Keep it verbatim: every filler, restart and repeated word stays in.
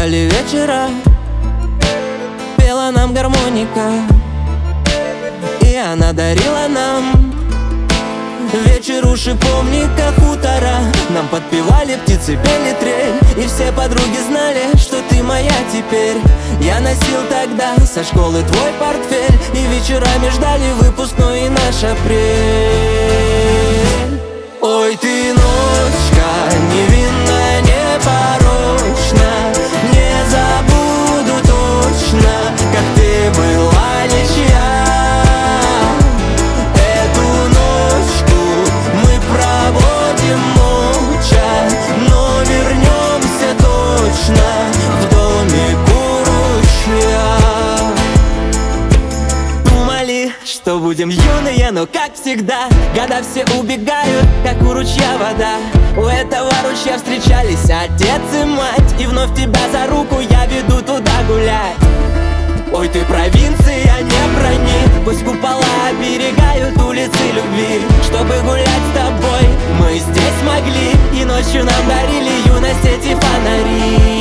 наступали вечера, пела нам гармоника, и она дарила нам вечеруши, помни, как хутора. Нам подпевали птицы, пели трель, и все подруги знали, что ты моя теперь. Я носил тогда со школы твой портфель, и вечерами ждали выпускной и наш апрель. Ой, ты ночка, невинная, непорочна, не забуду точно, как ты была ничья. Эту ночку мы проводим молча, но вернемся точно в домик у ручья. Думали, что будем юные, но как всегда года все убегают, как у ручья вода. У этого ручья встречались отец и мать, и вновь тебя за руку я веду туда гулять. Ой, ты провинция, не брони, пусть купола оберегают улицы любви. Чтобы гулять с тобой мы здесь могли, и ночью нам дарили юность эти фонари.